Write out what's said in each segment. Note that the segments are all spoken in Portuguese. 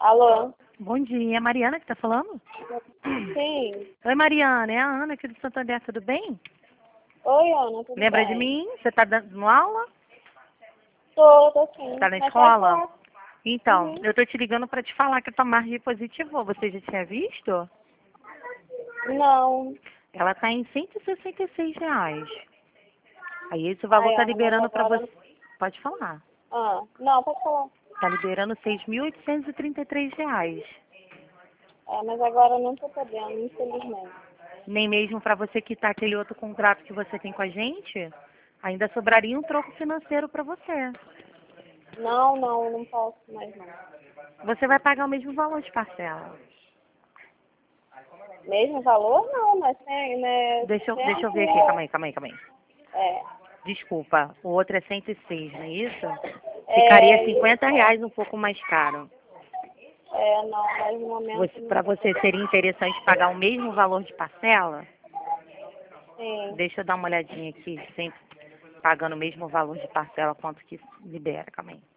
Alô? Bom dia, é a Mariana que tá falando? Sim. Oi, Mariana, é a Ana aqui do Santander, tudo bem? Oi, Ana, tudo Lembra bem? de mim? Você tá dando aula? Tô sim. Tá na Mas pode escola? falar. Então, Uhum. eu tô te ligando pra te falar que a tua margem positivou. Você já tinha visto? Não. Ela tá em R$ 166. Aí esse valor Ai, tá Ana, mas liberando pra agora... você. Pode falar. Não, pode falar. Tá liberando R$ 6.833. Mas agora eu não tô podendo, infelizmente. Nem mesmo pra você quitar aquele outro contrato que você tem com a gente, ainda sobraria um troco financeiro pra você. Não posso mais não. Você vai pagar o mesmo valor de parcela. Mesmo valor? Não, mas tem, né? Deixa eu ver aqui, calma aí. É. Desculpa, o outro é 106, não é isso? Ficaria É, R$ 50 um pouco mais caro. não, mas no momento não Para tô você podendo. seria interessante pagar o mesmo valor de parcela? Sim. Deixa eu dar uma olhadinha aqui, sempre pagando o mesmo valor de parcela, quanto que libera, calma aí.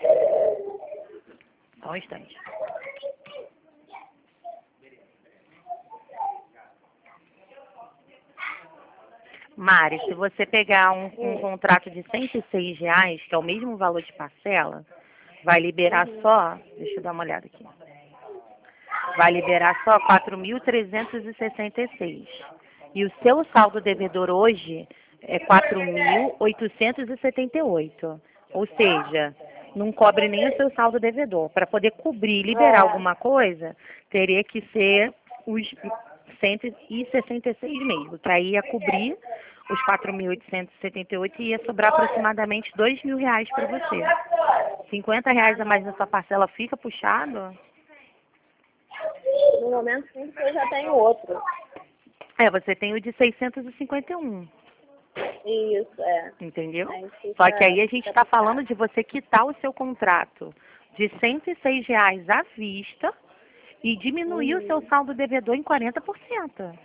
Só um instante. Mari, se você pegar um contrato de R$ 106, que é o mesmo valor de parcela, vai liberar Uhum. só, deixa eu dar uma olhada aqui. Vai liberar só 4.366. E o seu saldo devedor hoje é 4.878. Ou seja, não cobre nem o seu saldo devedor. Para poder cobrir e liberar É. alguma coisa, teria que ser os 166 mesmo, que aí ia cobrir os 4.878 e ia sobrar aproximadamente R$ 2.000 para você. R$ 50 a mais na sua parcela fica puxado? No momento sim, porque eu já tenho outro. Você tem o de 651, Isso, é. entendeu? Aí Só que aí a gente fica está puxado. falando de você quitar o seu contrato de R$ 106 à vista e diminuir o seu Uhum. saldo devedor em 40%.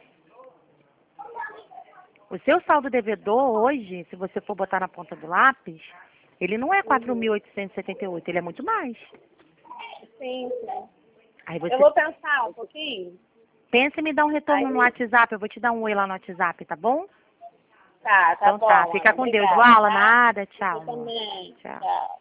O seu saldo devedor hoje, se você for botar na ponta do lápis, ele não é Uhum. 4.878, ele é muito mais. Sim. Aí Eu você vou pensar um pouquinho. pensa em me dar um retorno no Aí, WhatsApp, eu vou te dar um oi lá no WhatsApp, tá bom? tá Então tá, bom, fica Ana. com Deus. Obrigada, Boa aula, tá? nada, Você tchau, amor. também. Tchau. Tchau.